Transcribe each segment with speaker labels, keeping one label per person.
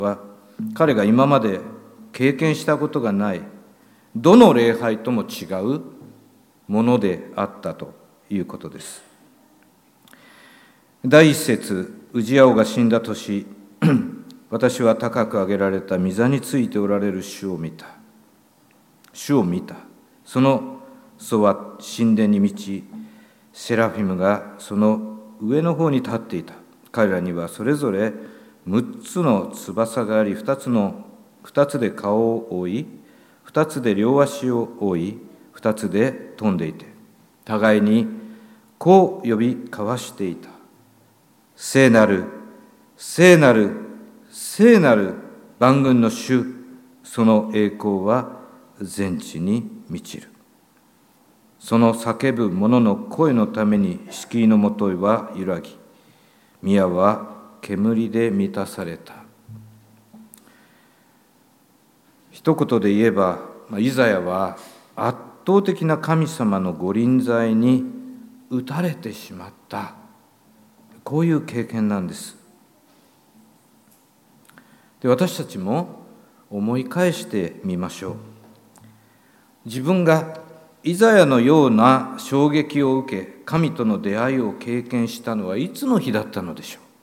Speaker 1: は彼が今まで経験したことがないどの礼拝とも違うものであったということです。第一節、ウジヤ王が死んだ年、私は高く上げられた御座についておられる主を見た。主を見た。その裾は神殿に満ち、セラフィムがその上の方に立っていた。彼らにはそれぞれ6つの翼があり、2つで顔を覆い、2つで両足を覆い、2つで飛んでいて、互いにこう呼び交わしていた。聖なる、聖なる、聖なる万軍の主、その栄光は全地に満ちる。その叫ぶ者の声のために敷居のもとは揺らぎ、宮は煙で満たされた。一言で言えば、イザヤは圧倒的な神様の御臨在に打たれてしまった。こういう経験なんです。で、私たちも思い返してみましょう。自分がイザヤのような衝撃を受け、神との出会いを経験したのはいつの日だったのでしょう。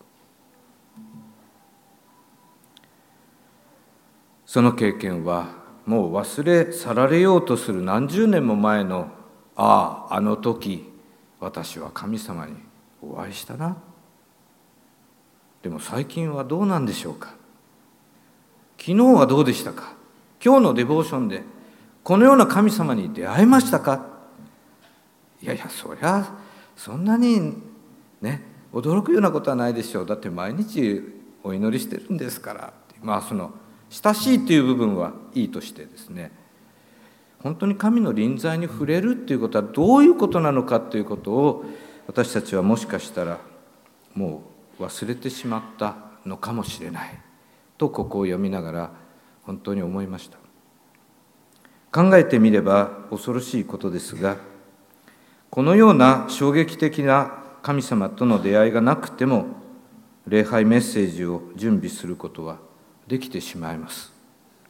Speaker 1: その経験はもう忘れ去られようとする何十年も前の、あの時私は神様にお会いしたな。でも最近はどうなんでしょうか。昨日はどうでしたか。今日のデボーションでこのような神様に出会えましたか。いやそりゃそんなにね驚くようなことはないでしょう。だって毎日お祈りしてるんですから。その親しいという部分はいいとしてですね、本当に神の臨在に触れるということはどういうことなのかということを私たちはもしかしたらもう忘れてしまったのかもしれないと、ここを読みながら本当に思いました。考えてみれば恐ろしいことですが、このような衝撃的な神様との出会いがなくても礼拝メッセージを準備することはできてしまいます。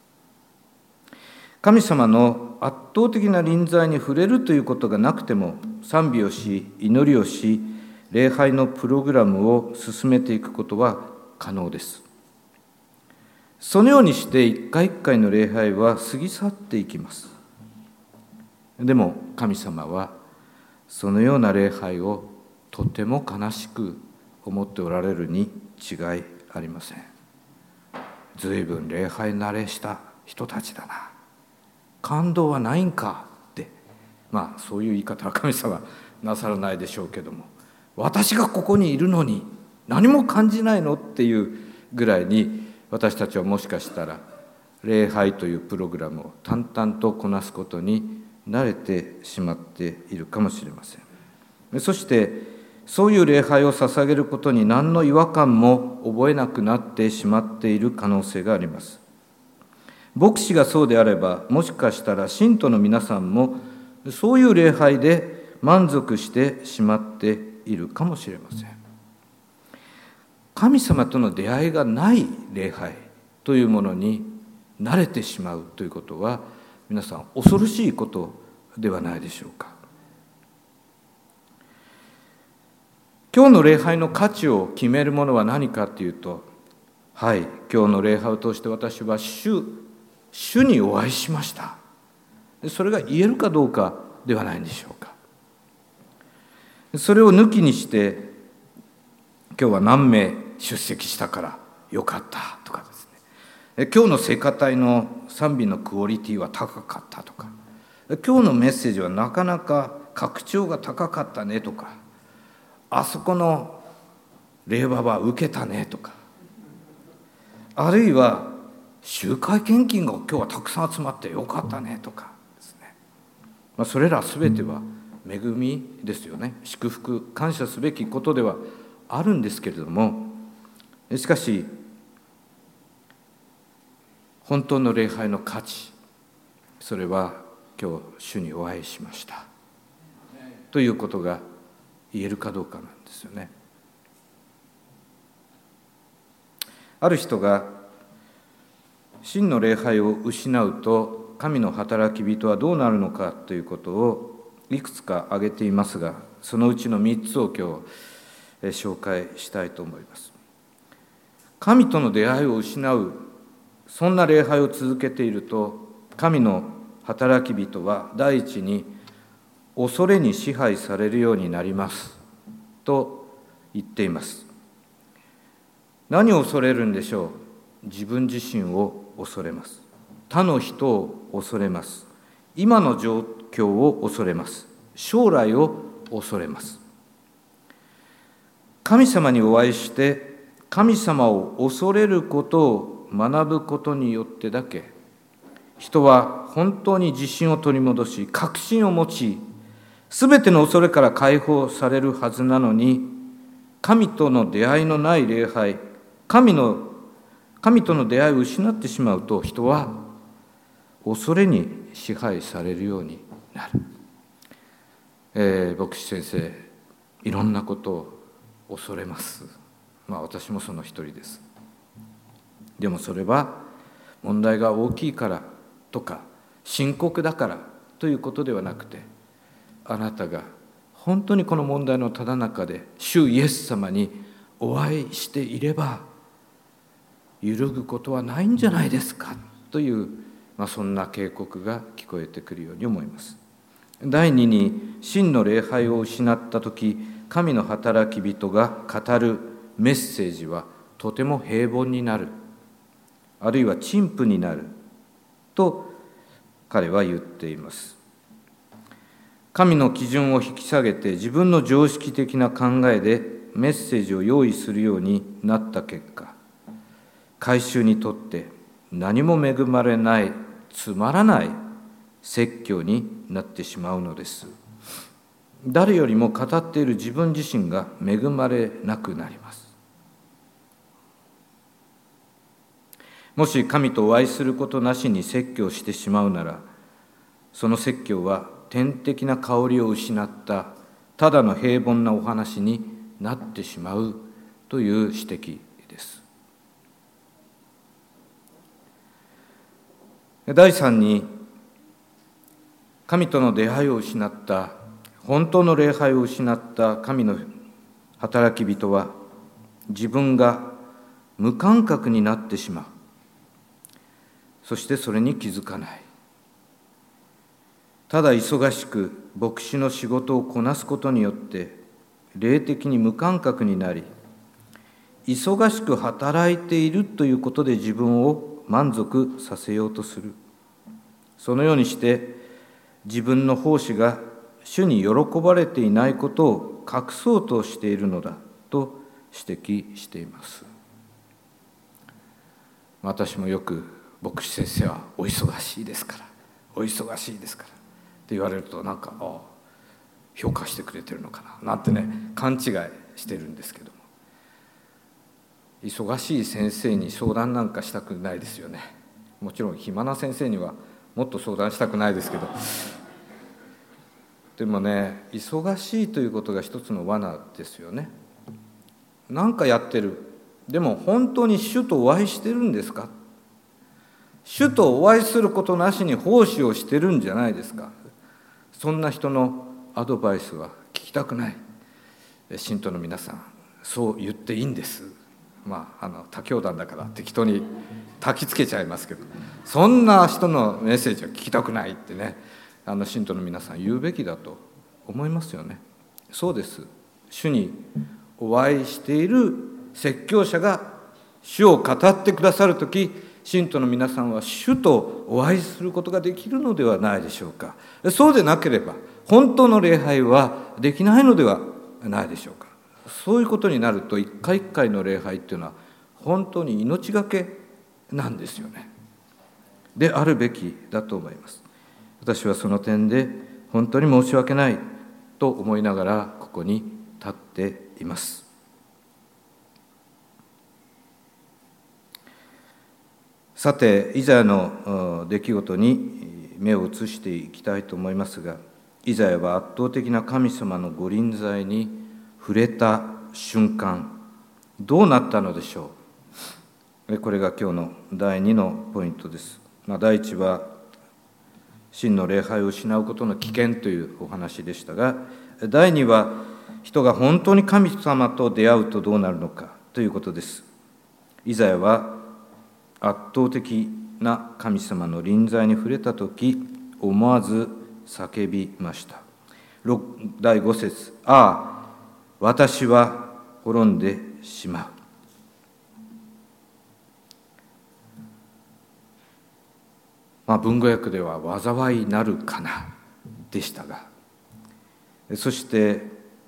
Speaker 1: 神様の圧倒的な臨在に触れるということがなくても、賛美をし、祈りをし、礼拝のプログラムを進めていくことは可能です。そのようにして一回一回の礼拝は過ぎ去っていきます。でも神様はそのような礼拝をとても悲しく思っておられるに違いありません。ずいぶん礼拝慣れした人たちだな、感動はないんかって、そういう言い方は神様なさらないでしょうけども、私がここにいるのに何も感じないのっていうぐらいに、私たちはもしかしたら礼拝というプログラムを淡々とこなすことに慣れてしまっているかもしれません。そしてそういう礼拝を捧げることに何の違和感も覚えなくなってしまっている可能性があります。牧師がそうであれば、もしかしたら信徒の皆さんもそういう礼拝で満足してしまっているかもしれません。神様との出会いがない礼拝というものに慣れてしまうということは、皆さん恐ろしいことではないでしょうか。今日の礼拝の価値を決めるものは何かというと、今日の礼拝を通して私は主にお会いしました。それが言えるかどうかではないんでしょうか。それを抜きにして、今日は何名出席したからよかったとかですね、今日の聖歌隊の賛美のクオリティは高かったとか、今日のメッセージはなかなか格調が高かったねとか、あそこの礼話は受けたねとか、あるいは集会献金が今日はたくさん集まってよかったねとかですね、それら全ては恵みですよね。祝福、感謝すべきことではあるんですけれども、しかし本当の礼拝の価値、それは今日主にお会いしましたということが言えるかどうかなんですよね。ある人が真の礼拝を失うと神の働き人はどうなるのかということをいくつか挙げていますが、そのうちの3つを今日紹介したいと思います。神との出会いを失う、そんな礼拝を続けていると、神の働き人は第一に恐れに支配されるようになりますと言っています。何を恐れるんでしょう。自分自身を恐れます。他の人を恐れます。今の状況を恐れます。将来を恐れます。神様にお会いして神様を恐れることを学ぶことによってだけ、人は本当に自信を取り戻し、確信を持ち、すべての恐れから解放されるはずなのに、神との出会いのない礼拝、神との出会いを失ってしまうと、人は恐れに支配されるようになる。牧師先生、いろんなことを恐れます。私もその一人です。でもそれは問題が大きいからとか深刻だからということではなくて、あなたが本当にこの問題のただ中で主イエス様にお会いしていれば揺るぐことはないんじゃないですかという、そんな警告が聞こえてくるように思います。第二に、真の礼拝を失ったとき、神の働き人が語るメッセージはとても平凡になる、あるいは陳腐になると彼は言っています。神の基準を引き下げて自分の常識的な考えでメッセージを用意するようになった結果、改宗にとって何も恵まれない、つまらない説教になってしまうのです。誰よりも語っている自分自身が恵まれなくなります。もし神とお会いすることなしに説教してしまうなら、その説教は天的な香りを失ったただの平凡なお話になってしまうという指摘です。第三に、神との出会いを失った、本当の礼拝を失った神の働き人は、自分が無感覚になってしまう。そしてそれに気づかない。ただ忙しく牧師の仕事をこなすことによって霊的に無感覚になり、忙しく働いているということで自分を満足させようとする。そのようにして自分の奉仕が主に喜ばれていないことを隠そうとしているのだと指摘しています。私もよく牧師先生はお忙しいですから、お忙しいですからって言われると、評価してくれてるのかななんてね、勘違いしてるんですけども、忙しい先生に相談なんかしたくないですよね。もちろん暇な先生にはもっと相談したくないですけど、でもね、忙しいということが一つの罠ですよね。なんかやってる、でも本当に主とお会いしてるんですか。主とお会いすることなしに奉仕をしてるんじゃないですか。そんな人のアドバイスは聞きたくない。信徒の皆さん、そう言っていいんです。他教団だから適当に焚きつけちゃいますけど、そんな人のメッセージは聞きたくないってね、信徒の皆さん言うべきだと思いますよね。そうです。主にお会いしている説教者が主を語ってくださるとき、信徒の皆さんは主とお会いすることができるのではないでしょうか。そうでなければ本当の礼拝はできないのではないでしょうか。そういうことになると、一回一回の礼拝っていうのは本当に命がけなんですよね。であるべきだと思います。私はその点で本当に申し訳ないと思いながらここに立っています。さて、イザヤの出来事に目を移していきたいと思いますが、イザヤは圧倒的な神様のご臨在に触れた瞬間、どうなったのでしょう。 これが今日の第2のポイントです。第1は真の礼拝を失うことの危険というお話でしたが、第2は人が本当に神様と出会うとどうなるのかということです。イザヤは圧倒的な神様の臨在に触れたとき、思わず叫びました。第5節、ああ、私は滅んでしまう。文語訳では災いなるかなでしたが、そして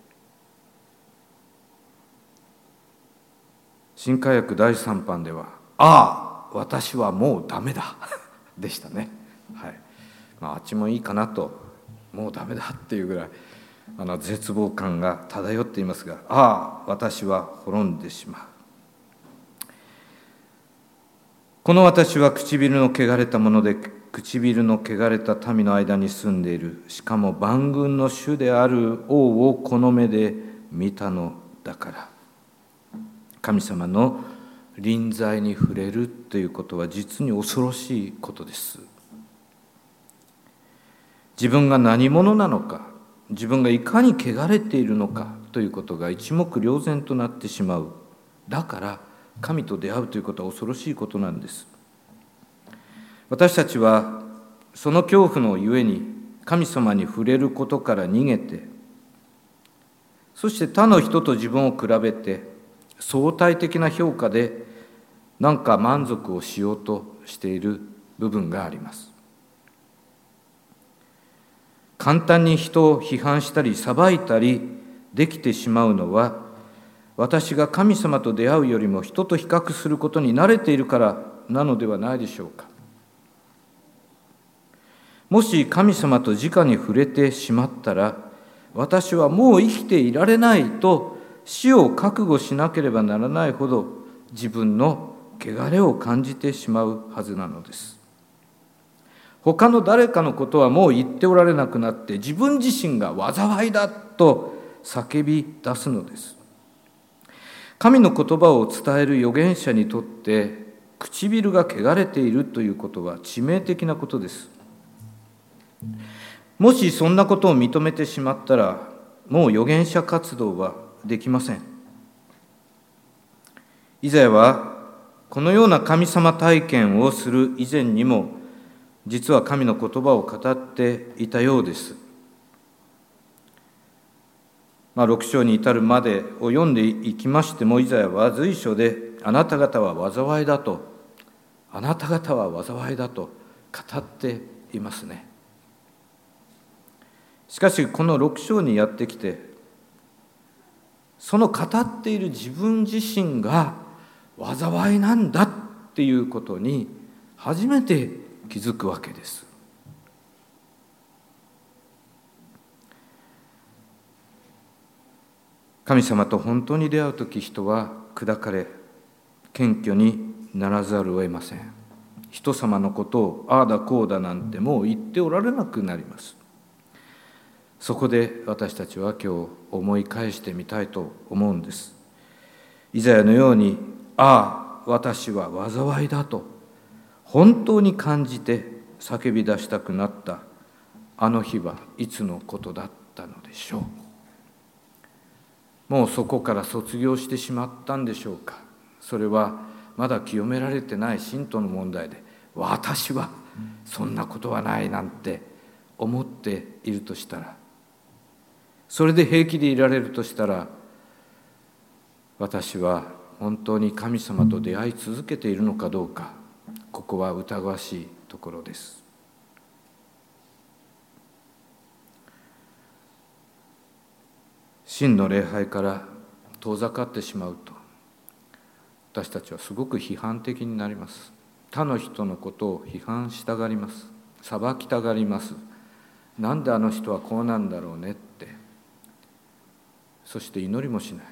Speaker 1: 新海訳第3版では、ああ、私はもうダメだでしたね。はい。あっちもいいかなと、もうダメだっていうぐらい絶望感が漂っていますが、ああ、私は滅んでしまう。この私は唇の汚れたもので、唇の汚れた民の間に住んでいる。しかも万軍の主である王をこの目で見たのだから。神様の臨在に触れるということは実に恐ろしいことです。自分が何者なのか、自分がいかに汚れているのかということが一目瞭然となってしまう。だから神と出会うということは恐ろしいことなんです。私たちはその恐怖のゆえに神様に触れることから逃げて、そして他の人と自分を比べて相対的な評価で何か満足をしようとしている部分があります。簡単に人を批判したり裁いたりできてしまうのは、私が神様と出会うよりも人と比較することに慣れているからなのではないでしょうか。もし神様と直に触れてしまったら、私はもう生きていられないと死を覚悟しなければならないほど自分の汚れを感じてしまうはずなのです。他の誰かのことはもう言っておられなくなって、自分自身が災いだと叫び出すのです。神の言葉を伝える預言者にとって唇が汚れているということは致命的なことです。もしそんなことを認めてしまったら、もう預言者活動はできません。イザヤはこのような神様体験をする以前にも、実は神の言葉を語っていたようです。6章に至るまでを読んでいきましても、イザヤは随所であなた方は災いだと、あなた方は災いだと語っていますね。しかしこの6章にやってきて、その語っている自分自身が災いなんだっていうことに初めて気づくわけです。神様と本当に出会うとき、人は砕かれ謙虚にならざるを得ません。人様のことをああだこうだなんてもう言っておられなくなります。そこで私たちは今日思い返してみたいと思うんです。イザヤのように、ああ、私は災いだと本当に感じて叫び出したくなったあの日はいつのことだったのでしょう。もうそこから卒業してしまったんでしょうか。それはまだ清められてない信徒の問題で、私はそんなことはないなんて思っているとしたら、それで平気でいられるとしたら、私は本当に神様と出会い続けているのかどうか、ここは疑わしいところです。真の礼拝から遠ざかってしまうと、私たちはすごく批判的になります。他の人のことを批判したがります。裁きたがります。なんであの人はこうなんだろうねって。そして祈りもしない。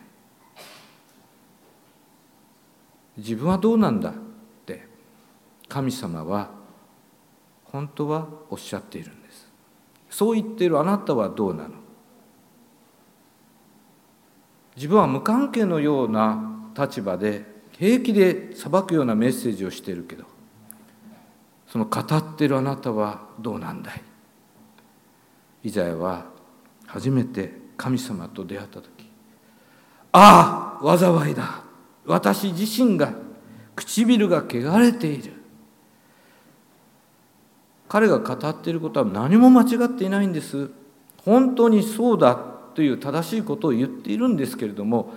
Speaker 1: 自分はどうなんだって神様は本当はおっしゃっているんです。そう言っているあなたはどうなの？自分は無関係のような立場で平気で裁くようなメッセージをしているけど、その語っているあなたはどうなんだい。イザヤは初めて神様と出会った時、ああ災いだ、私自身が唇が汚れている。彼が語っていることは何も間違っていないんです。本当にそうだという正しいことを言っているんですけれども、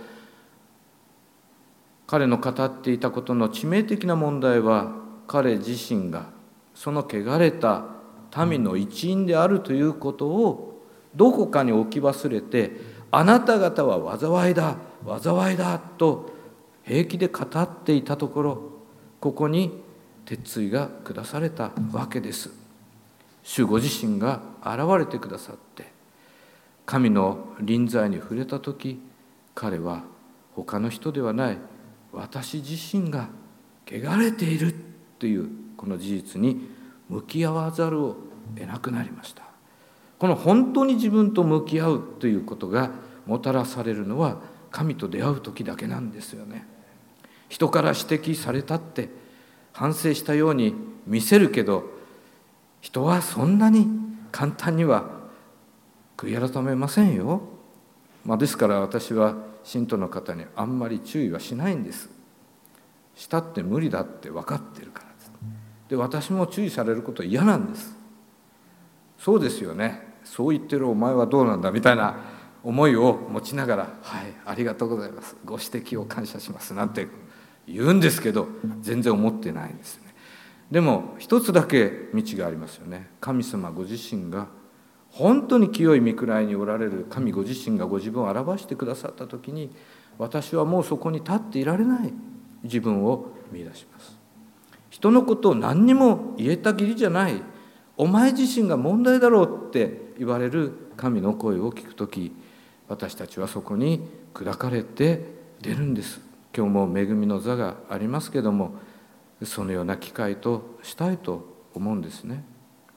Speaker 1: 彼の語っていたことの致命的な問題は、彼自身がその汚れた民の一員であるということをどこかに置き忘れて、あなた方は災いだ災いだと平気で語っていたところ、ここに鉄槌が下されたわけです。主ご自身が現れてくださって、神の臨在に触れたとき、彼は他の人ではない私自身が汚れているというこの事実に向き合わざるを得なくなりました。この本当に自分と向き合うということがもたらされるのは神と出会う時だけなんですよね。人から指摘されたって反省したように見せるけど、人はそんなに簡単には悔い改めませんよ。ですから私は信徒の方にあんまり注意はしないんです。したって無理だって分かってるからです。で、私も注意されることは嫌なんです。そうですよね、そう言ってるお前はどうなんだみたいな思いを持ちながら、はい、ありがとうございます、ご指摘を感謝しますなんて言うんですけど、全然思ってないんですよね。でも一つだけ道がありますよね。神様ご自身が本当に清い御位におられる神ご自身がご自分を表してくださったときに、私はもうそこに立っていられない自分を見出します。人のことを何にも言えたきりじゃない、お前自身が問題だろうって言われる神の声を聞くとき、私たちはそこに砕かれて出るんです。今日も恵みの座がありますけども、そのような機会としたいと思うんですね。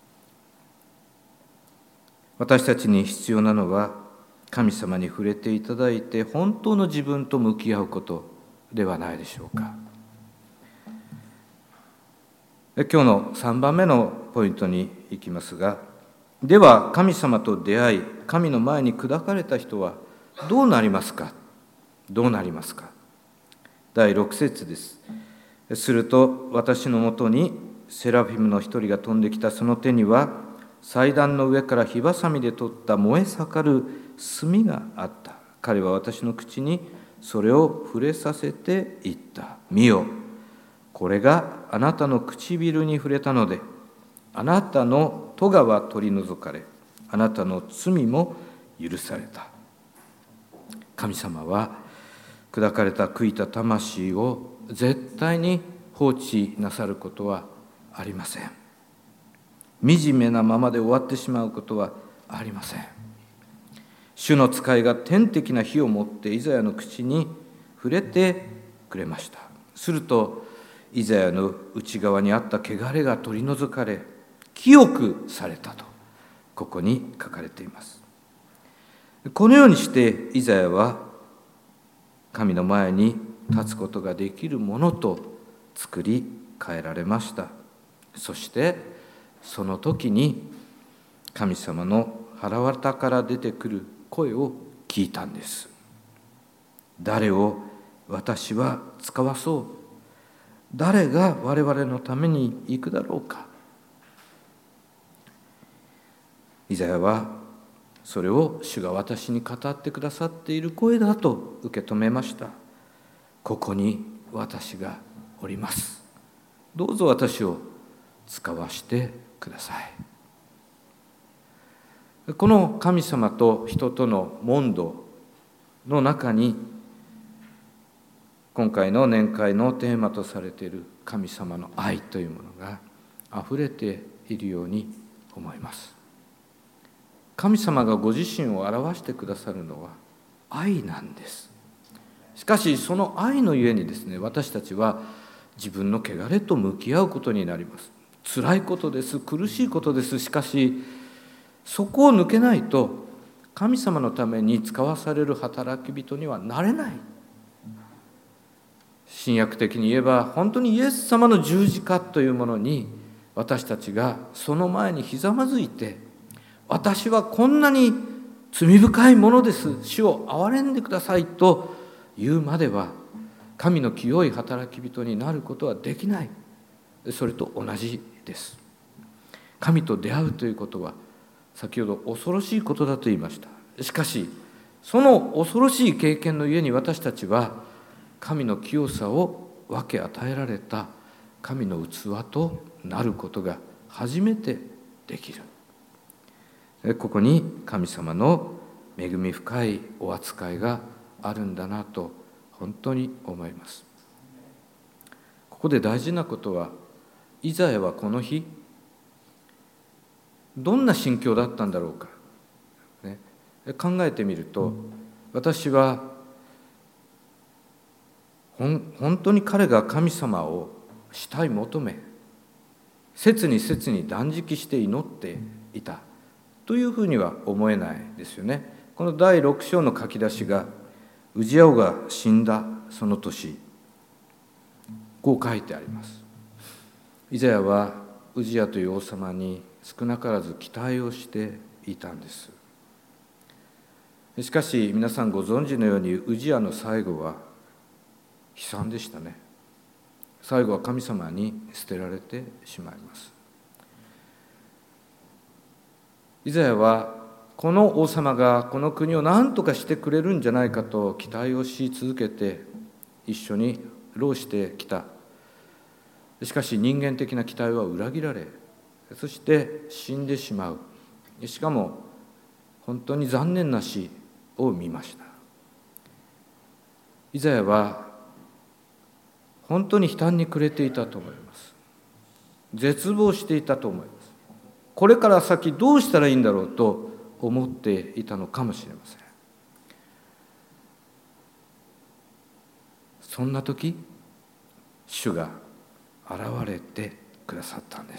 Speaker 1: 私たちに必要なのは、神様に触れていただいて本当の自分と向き合うことではないでしょうか。今日の3番目のポイントに行きますが、では神様と出会い、神の前に砕かれた人はどうなりますか。どうなりますか。第6節です。すると私のもとにセラフィムの一人が飛んできた。その手には祭壇の上から火ばさみで取った燃え盛る炭があった。彼は私の口にそれを触れさせて言った。見よ、これがあなたの唇に触れたので、あなたの咎は取り除かれ、あなたの罪も許された。神様は砕かれた悔いた魂を絶対に放置なさることはありません。惨めなままで終わってしまうことはありません。主の使いが天的な火を持ってイザヤの口に触れてくれました。するとイザヤの内側にあった汚れが取り除かれ、清くされたとここに書かれています。このようにしてイザヤは神の前に立つことができるものと作り変えられました。そしてその時に神様の腹渡から出てくる声を聞いたんです。誰を私は使わそう。誰が我々のために行くだろうか。イザヤはそれを主が私に語ってくださっている声だと受け止めました。ここに私がおります。どうぞ私を使わしてください。この神様と人との問答の中に、今回の年会のテーマとされている神様の愛というものがあふれているように思います。神様がご自身を表してくださるのは愛なんです。しかしその愛のゆえにですね、私たちは自分の汚れと向き合うことになります。辛いことです。苦しいことです。しかしそこを抜けないと神様のために使わされる働き人にはなれない。 新約的に言えば本当にイエス様の十字架というものに私たちがその前にひざまずいて、私はこんなに罪深いものです、主を憐れんでくださいと言うまでは神の清い働き人になることはできない。それと同じです。神と出会うということは先ほど恐ろしいことだと言いました。しかしその恐ろしい経験のゆえに私たちは神の清さを分け与えられた神の器となることが初めてできる。ここに神様の恵み深いお扱いがあるんだなと本当に思います。ここで大事なことは、イザヤはこの日どんな心境だったんだろうか、ね、考えてみると、私は本当に彼が神様を慕い求め、切に切に断食して祈っていたというふうには思えないですよね。この第6章の書き出しがウジヤ王が死んだその年、こう書いてあります。イザヤはウジヤという王様に少なからず期待をしていたんです。しかし皆さんご存知のようにウジヤの最後は悲惨でしたね。最後は神様に捨てられてしまいます。イザヤはこの王様がこの国を何とかしてくれるんじゃないかと期待をし続けて一緒に労してきた。しかし人間的な期待は裏切られ、そして死んでしまう。しかも本当に残念な死を見ました。イザヤは本当に悲嘆に暮れていたと思います。絶望していたと思います。これから先どうしたらいいんだろうと思っていたのかもしれません。そんな時、主が現れてくださったんです。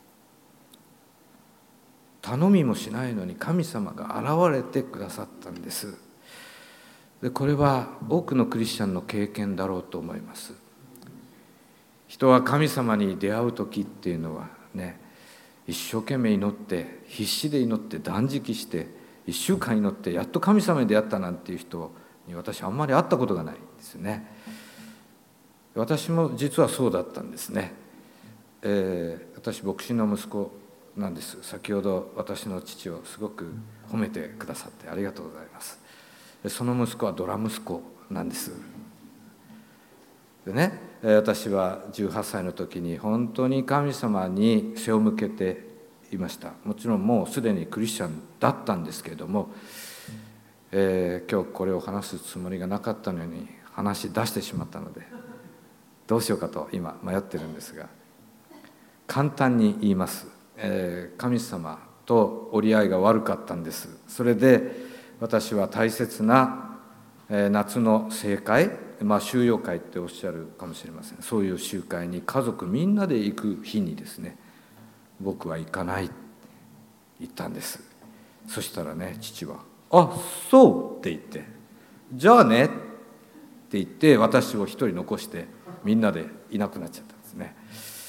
Speaker 1: 頼みもしないのに神様が現れてくださったんです。で、これは多くのクリスチャンの経験だろうと思います。人は神様に出会う時っていうのはね、一生懸命祈って必死で祈って断食して1週間祈ってやっと神様に出会ったなんていう人に私あんまり会ったことがないんですね。私も実はそうだったんですね。私牧師の息子なんです。先ほど私の父をすごく褒めてくださってありがとうございます。その息子はドラ息子なんです。でね、私は18歳の時に本当に神様に背を向けていました。もちろんもうすでにクリスチャンだったんですけれども、今日これを話すつもりがなかったのに話し出してしまったのでどうしようかと今迷ってるんですが、簡単に言います。神様と折り合いが悪かったんです。それで私は大切な夏の聖会、収容会っておっしゃるかもしれません。そういう集会に家族みんなで行く日にですね、僕は行かないって言ったんです。そしたらね、父は「あ、そう」って言って「じゃあね」って言って私を一人残してみんなでいなくなっちゃったんですね。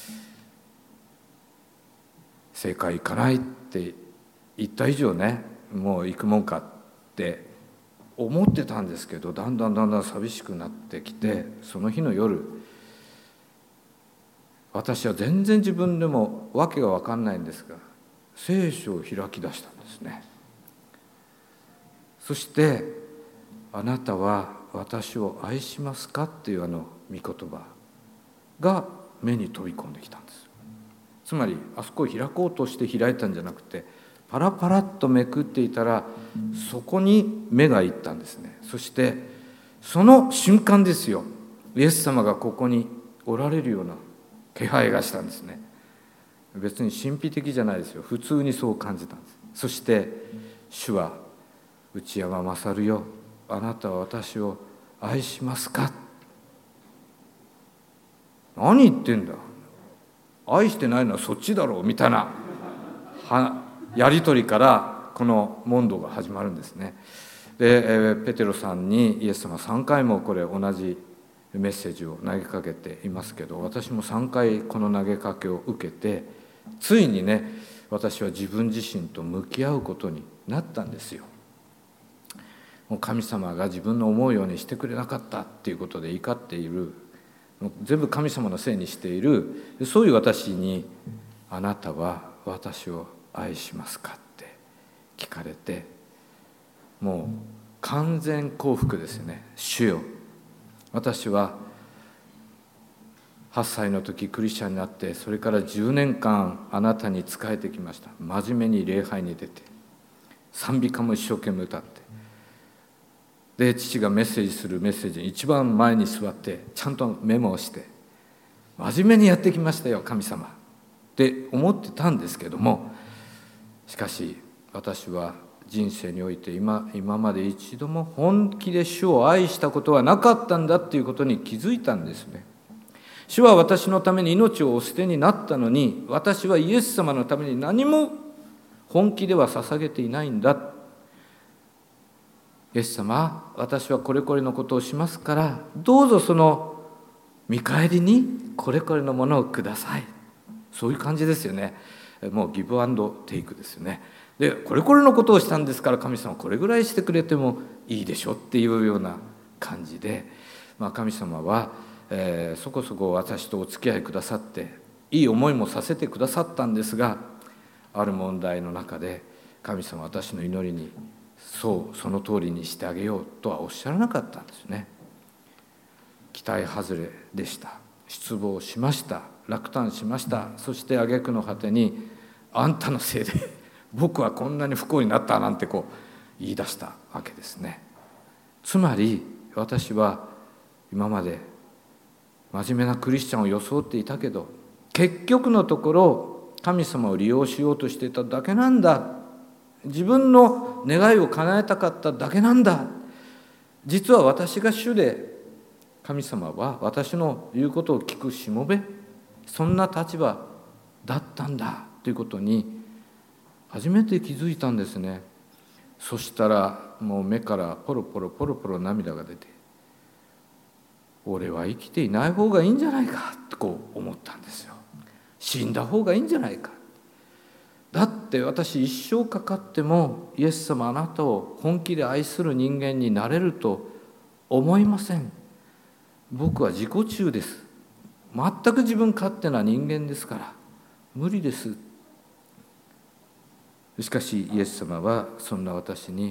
Speaker 1: 聖会行かないって言った以上ね、もう行くもんかって思ってたんですけど、だんだん寂しくなってきて、その日の夜、私は全然自分でも訳が分かんないんですが、聖書を開き出したんですね。そして「あなたは私を愛しますか?」っていう御言葉が目に飛び込んできたんです。つまりあそこを開こうとして開いたんじゃなくて、パラパラっとめくっていたらそこに目がいったんですね。そしてその瞬間ですよ、イエス様がここにおられるような気配がしたんですね。別に神秘的じゃないですよ、普通にそう感じたんです。そして主は「内山勝よ、あなたは私を愛しますか?」何言ってんだ、愛してないのはそっちだろうみたいなやり取りからこの問答が始まるんですね。でペテロさんにイエス様3回もこれ同じメッセージを投げかけていますけど、私も3回この投げかけを受けて、ついにね、私は自分自身と向き合うことになったんですよ。もう神様が自分の思うようにしてくれなかったっていうことで怒っている、全部神様のせいにしている、そういう私に、あなたは私を愛しますかって聞かれて、もう完全降伏ですよね。主よ、私は8歳の時クリスチャンになって、それから10年間あなたに仕えてきました。真面目に礼拝に出て、賛美歌も一生懸命歌って、で父がメッセージするメッセージに一番前に座ってちゃんとメモをして、真面目にやってきましたよ神様って思ってたんですけども、しかし私は人生において今まで一度も本気で主を愛したことはなかったんだっていうことに気づいたんですね。主は私のために命をお捨てになったのに、私はイエス様のために何も本気では捧げていないんだ。イエス様、私はこれこれのことをしますから、どうぞその見返りにこれこれのものをください。そういう感じですよね。もうギブアンドテイクですよね。でこれこれのことをしたんですから、神様これぐらいしてくれてもいいでしょっていうような感じで、神様は、そこそこ私とお付き合いくださって、いい思いもさせてくださったんですが、ある問題の中で神様は私の祈りにその通りにしてあげようとはおっしゃらなかったんですね。期待外れでした。失望しました。落胆しました。そして挙句の果てに、あんたのせいで僕はこんなに不幸になったなんて言い出したわけですね。つまり私は今まで真面目なクリスチャンを装っていたけど、結局のところ神様を利用しようとしていただけなんだ。自分の願いを叶えたかっただけなんだ。実は私が主で、神様は私の言うことを聞くしもべ、そんな立場だったんだということに初めて気づいたんですね。そしたらもう目からポロポロポロポロ涙が出て、俺は生きていない方がいいんじゃないかと思ったんですよ。死んだ方がいいんじゃないか。だって私一生かかってもイエス様あなたを本気で愛する人間になれると思いません。僕は自己中です。全く自分勝手な人間ですから無理です。しかしイエス様はそんな私に、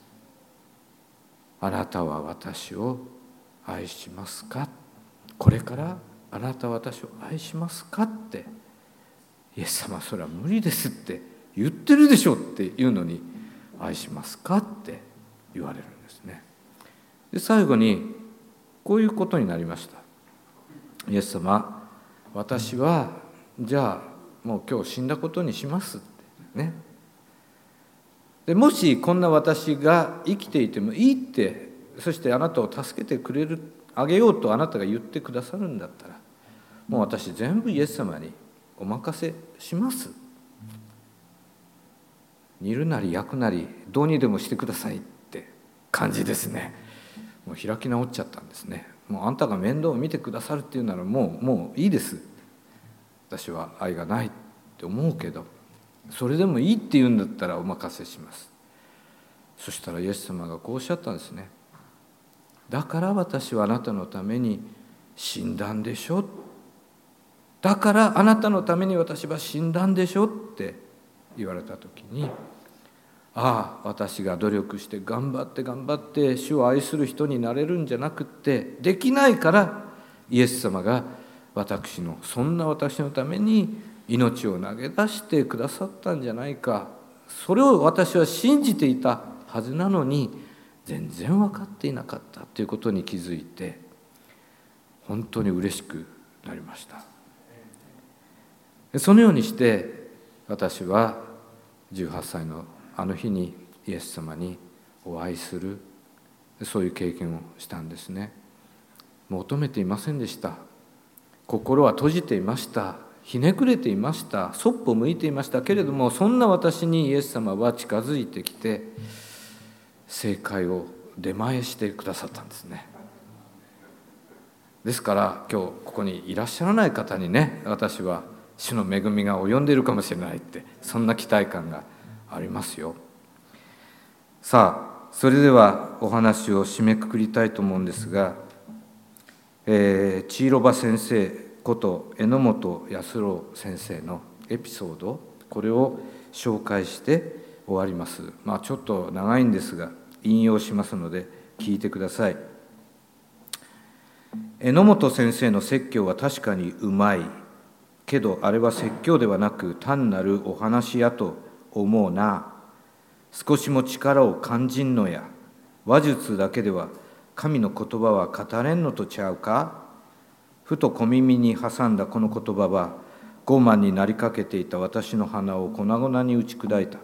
Speaker 1: あなたは私を愛しますか、これからあなたは私を愛しますかって、イエス様それは無理ですって言ってるでしょって言うのに、愛しますかって言われるんですね。で最後にこういうことになりました。イエス様、私はじゃあもう今日死んだことにしますってね。でもしこんな私が生きていてもいいって、そしてあなたを助けてあげようとあなたが言ってくださるんだったら、もう私全部イエス様にお任せします。煮るなり焼くなりどうにでもしてくださいって感じですね。もう開き直っちゃったんですね。もうあんたが面倒を見てくださるっていうならもういいです。私は愛がないって思うけど、それでもいいって言うんだったらお任せします。そしたらイエス様がこうおっしゃったんですね。だから私はあなたのために死んだんでしょ。だからあなたのために私は死んだんでしょって言われた時に、ああ、私が努力して頑張って主を愛する人になれるんじゃなくって、できないからイエス様がそんな私のために命を投げ出してくださったんじゃないか、それを私は信じていたはずなのに全然分かっていなかったということに気づいて、本当に嬉しくなりました。そのようにして私は18歳のあの日にイエス様にお会いする、そういう経験をしたんですね。求めていませんでした。心は閉じていました。ひねくれていました。そっぽ向いていましたけれども、そんな私にイエス様は近づいてきて正解を出前してくださったんですね。 ですから今日ここにいらっしゃらない方にね、私は主の恵みが及んでいるかもしれないって、そんな期待感がありますよ。さあ、それではお話を締めくくりたいと思うんですが、千尋場先生こと榎本康郎先生のエピソード、これを紹介して終わります。ちょっと長いんですが引用しますので聞いてください。榎本先生の説教は確かにうまいけど、あれは説教ではなく単なるお話やと思うな。少しも力を感じんのや。話術だけでは神の言葉は語れんのとちゃうか。ふと小耳に挟んだこの言葉は、傲慢になりかけていた私の鼻を粉々に打ち砕いた。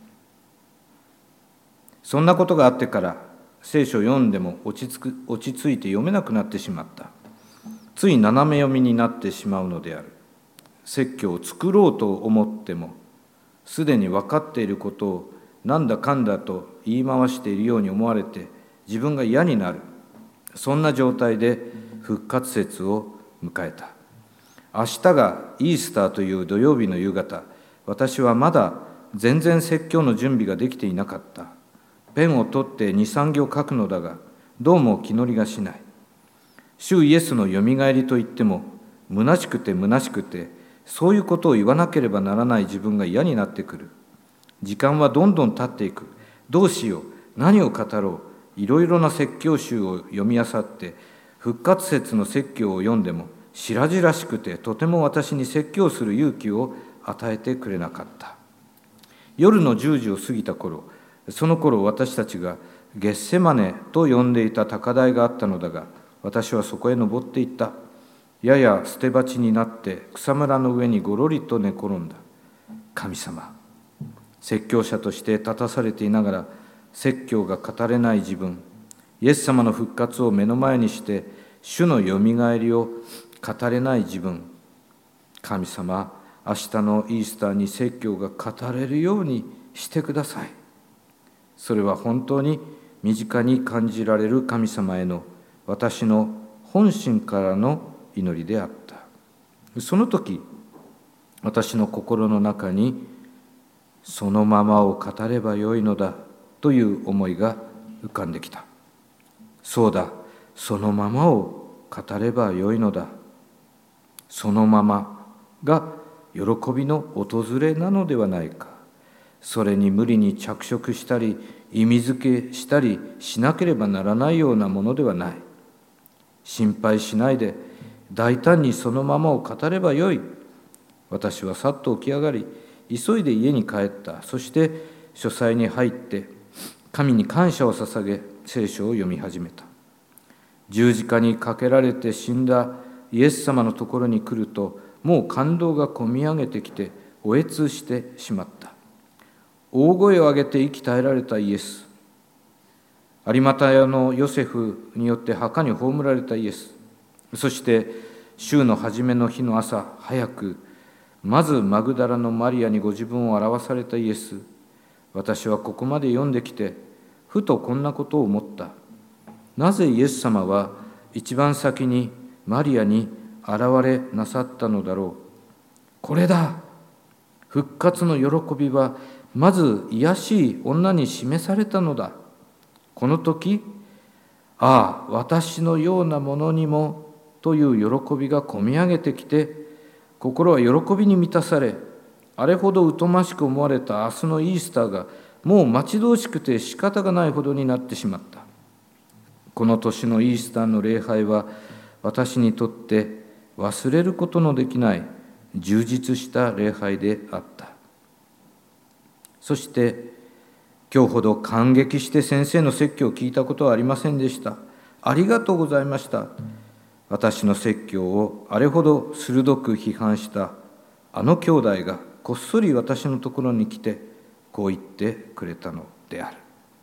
Speaker 1: そんなことがあってから聖書を読んでも落ち着いて読めなくなってしまった。つい斜め読みになってしまうのである。説教を作ろうと思っても、すでに分かっていることをなんだかんだと言い回しているように思われて自分が嫌になる。そんな状態で復活節を迎えた。明日がイースターという土曜日の夕方、私はまだ全然説教の準備ができていなかった。ペンを取って2、3行書くのだが、どうも気乗りがしない。主イエスのよみがえりといっても、虚しくて、そういうことを言わなければならない自分が嫌になってくる。時間はどんどん経っていく。どうしよう、何を語ろう。いろいろな説教集を読み漁って、復活節の説教を読んでも、白々しくてとても私に説教する勇気を与えてくれなかった。夜の10時を過ぎた頃、その頃私たちがゲッセマネと呼んでいた高台があったのだが、私はそこへ登っていった。やや捨て鉢になって草むらの上にごろりと寝転んだ。神様、説教者として立たされていながら説教が語れない自分、イエス様の復活を目の前にして主のよみがえりを語れない自分、神様、明日のイースターに説教が語れるようにしてください。それは本当に身近に感じられる神様への私の本心からの祈りであった。その時、私の心の中にそのままを語ればよいのだという思いが浮かんできた。そうだ、そのままを語ればよいのだ。そのままが喜びの訪れなのではないか。それに無理に着色したり意味付けしたりしなければならないようなものではない。心配しないで大胆にそのままを語ればよい。私はさっと起き上がり、急いで家に帰った。そして書斎に入って神に感謝を捧げ、聖書を読み始めた。十字架にかけられて死んだイエス様のところに来ると、もう感動がこみ上げてきておえつしてしまった。大声を上げて息絶えられたイエス、有股屋のヨセフによって墓に葬られたイエス、そして週の初めの日の朝早く、まずマグダラのマリアにご自分を表されたイエス。私はここまで読んできて、ふとこんなことを思った。なぜイエス様は一番先にマリアに現れなさったのだろう。これだ。復活の喜びはまず卑しい女に示されたのだ。この時、ああ、私のようなものにもという喜びがこみ上げてきて、心は喜びに満たされ、あれほど疎ましく思われた明日のイースターがもう待ち遠しくて仕方がないほどになってしまった。この年のイースターの礼拝は私にとって忘れることのできない充実した礼拝であった。そして今日ほど感激して先生の説教を聞いたことはありませんでした。ありがとうございました。私の説教をあれほど鋭く批判したあの兄弟がこっそり私のところに来てこう言ってくれたのである。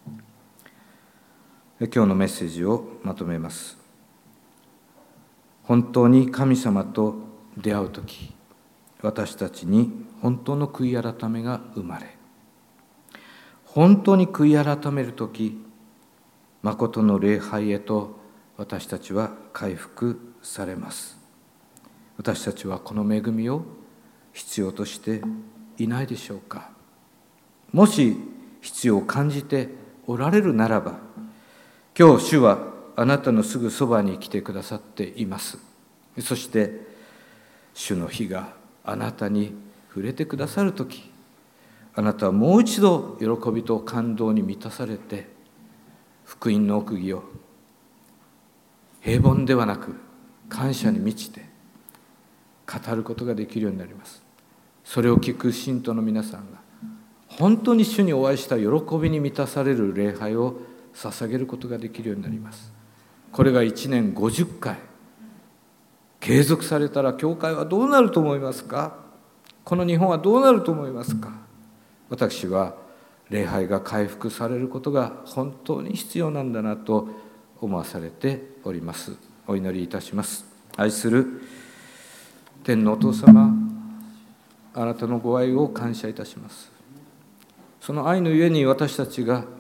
Speaker 1: 今日のメッセージをまとめます。本当に神様と出会うとき、私たちに本当の悔い改めが生まれ、本当に悔い改めるとき、誠の礼拝へと私たちは回復されます。私たちはこの恵みを必要としていないでしょうか。もし必要を感じておられるならば、今日主はあなたのすぐそばに来てくださっています。そして主の日があなたに触れてくださるとき、あなたはもう一度喜びと感動に満たされて、福音の奥義を平凡ではなく感謝に満ちて語ることができるようになります。それを聞く信徒の皆さんが本当に主にお会いした喜びに満たされる礼拝を捧げることができるようになります。これが1年50回継続されたら、教会はどうなると思いますか？この日本はどうなると思いますか？私は礼拝が回復されることが本当に必要なんだなと思わされております。お祈りいたします。愛する天のお父様、あなたのご愛を感謝いたします。その愛のゆえに私たちが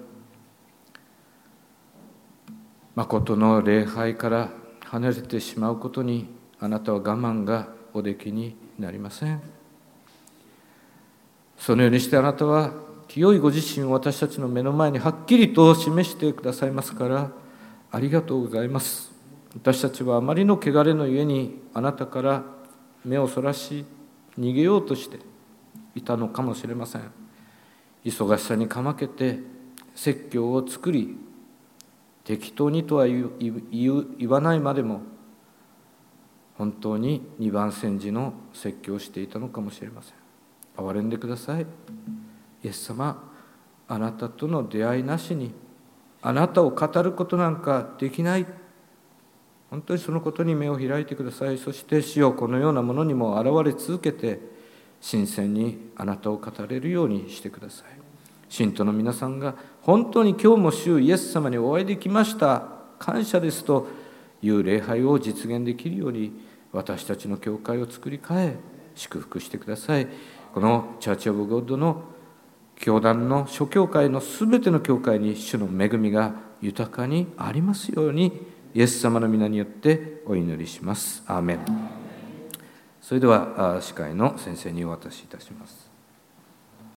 Speaker 1: 誠の礼拝から離れてしまうことに、あなたは我慢がおできになりません。そのようにしてあなたは清いご自身を私たちの目の前にはっきりと示してくださいますから、ありがとうございます。私たちはあまりの汚れのゆえにあなたから目をそらし逃げようとしていたのかもしれません。忙しさにかまけて説教を作り、適当にとは言わないまでも本当に二番煎じの説教をしていたのかもしれません。憐れんでください。イエス様、あなたとの出会いなしにあなたを語ることなんかできない。本当にそのことに目を開いてください。そして主よ、このようなものにも現れ続けて新鮮にあなたを語れるようにしてください。信徒の皆さんが本当に今日も主イエス様にお会いできました、感謝ですという礼拝を実現できるように、私たちの教会を作り変え祝福してください。このチャーチオブゴッドの教団の諸教会のすべての教会に主の恵みが豊かにありますように、イエス様の皆によってお祈りします。アーメン。それでは司会の先生にお渡しいたします。